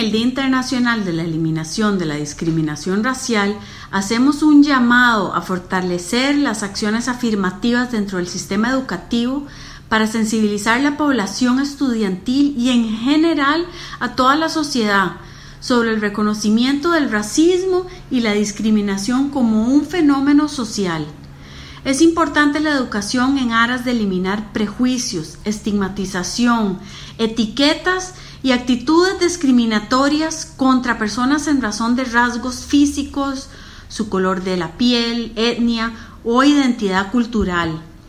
el Día Internacional de la Eliminación de la Discriminación Racial, hacemos un llamado a fortalecer las acciones afirmativas dentro del sistema educativo para sensibilizar a la población estudiantil y en general a toda la sociedad sobre el reconocimiento del racismo y la discriminación como un fenómeno social. Es importante la educación en aras de eliminar prejuicios, estigmatización, etiquetas y actitudes discriminatorias contra personas en razón de rasgos físicos, su color de la piel, etnia o identidad cultural.